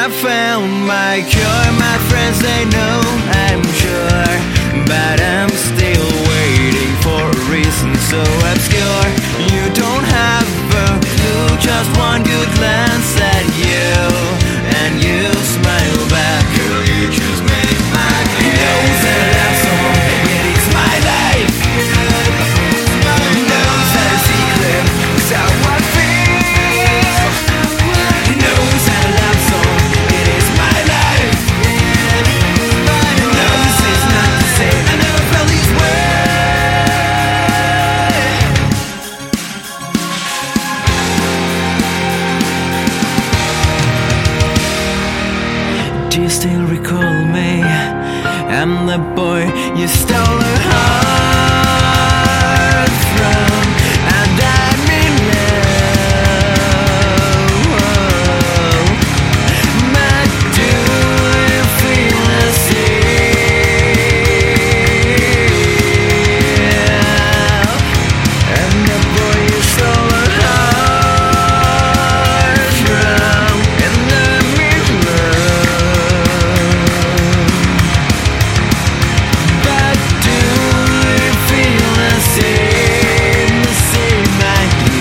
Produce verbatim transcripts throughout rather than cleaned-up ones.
I found my cure. My friends, they know, I'm sure, but I'm still waiting for a reason so obscure. You don't have a clue, just one good glance at you, and you smile back. Girl, you just made my day. Knows that I love song, it is my life. Knows that a secret is how I feel. Knows that a love song, it is my life. Knows it's not the same, I never felt this way. Do you still recall me? I'm the boy you stole her heart from, and I'm in love. But do you feel the same? I'm the boy you stole her heart from, and I'm in love. But do you feel the same, the same I do?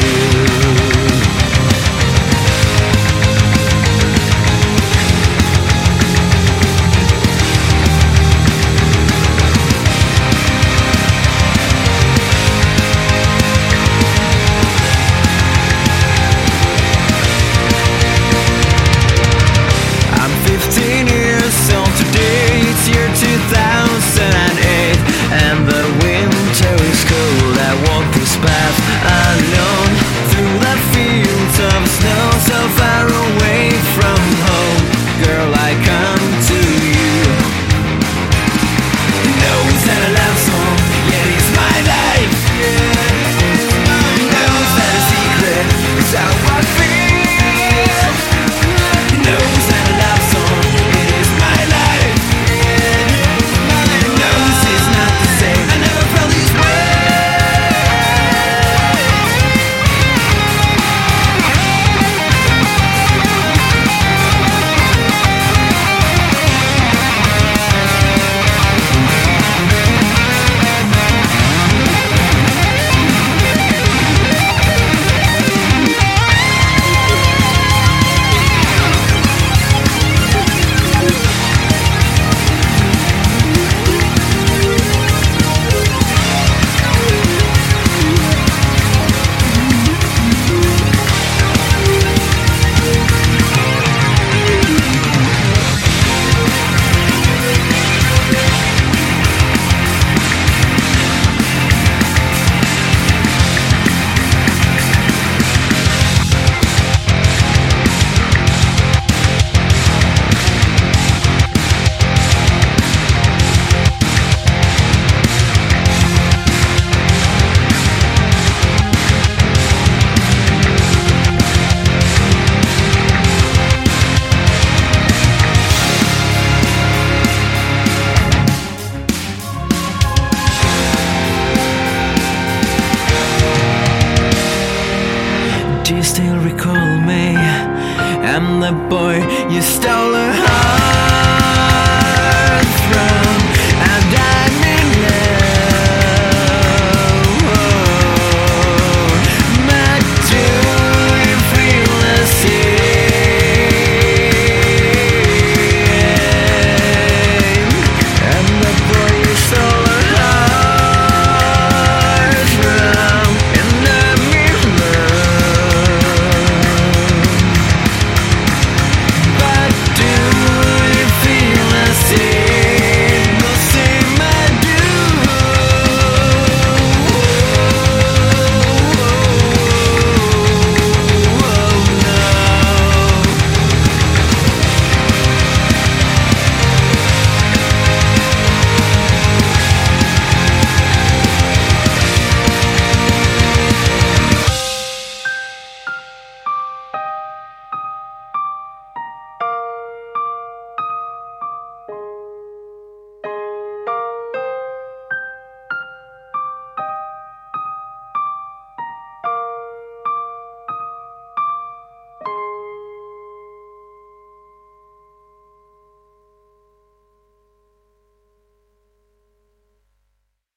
I'm fifteen years old today, it's year two thousand eight, and the winter is cold. I walk this path alone, through the fields of snow, so far away from home. Girl, I come to you. Knows that a love song, yet it's my life. Knows that a secret is how I feel. Knows that a love song, it is my life. Knows it's not the same, I never felt this way. Do you still recall me? I'm the boy you stole her heart